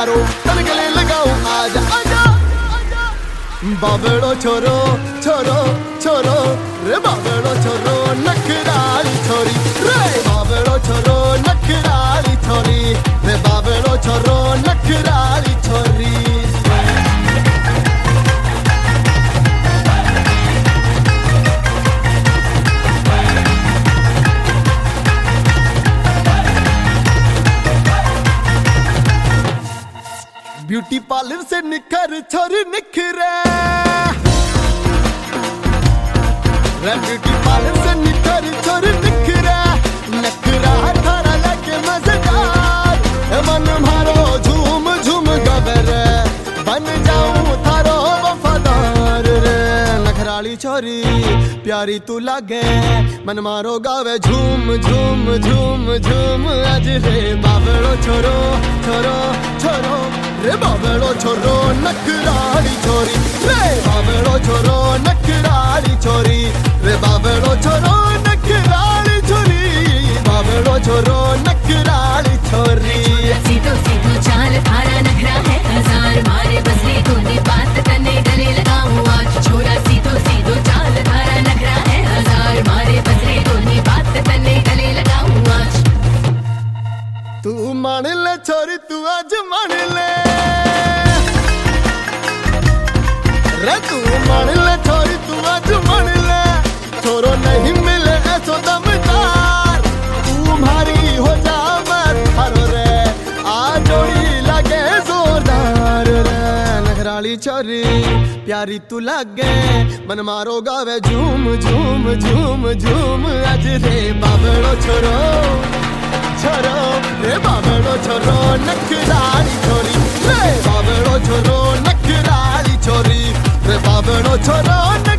मारो तन गले लगाओ आजा आजा बाबड़ो छोरो छोरो छोरो रे बाबड़ो छोरो नखराली छोरी रे बाबड़ो छोरो नखराली छोरी रे बाबड़ो छोरो नखराली छोरी ब्यूटी पार्लर से निखर छोरी निखरे ब्यूटी पार्लर से निखर छोरी निखरे नखरा थारा लगे मजेदार मन मारो झूम झूम गबर बन जाऊं थारो वफादार रे नखराली छोरी प्यारी तू लागे मन मारो गावे झूम झूम झूम झूम आज रे बाबड़ो छोरो छोरो छोरो रे बाबड़ो छोरो नखराली छोरी रे बाबड़ो छोरो नखराली छोरी रे बाबड़ो छोरो नखराली छोरी बाबड़ो छोरो नखराली छोरी सीधो सीधो चाल थारा नखरा है हजार मारे बसरी तूने बात करने गले लगाऊं आज छोरा सीधो सीधो चाल थारा नखरा है हजार मारे बसरी तूने बात करने गले लगाऊं आज तू मान ले छोरी तू आज मान ले रे तू मान ले छोरी तू आज मान ले छोरो नहीं मिले ऐसो दमदार तू भारी हो जा मत थारो रे आ जोड़ी लगे जोरदार रे नखराली छोरी प्यारी तू लागे मन मारो गावे झूम झूम झूम झूम आज रे बाबड़ो छोरो छोरो रे बाबड़ो छोरो नखराली छोरी रे बाबड़ो छोरो नखराली छोरी रे बाबड़ो छोरो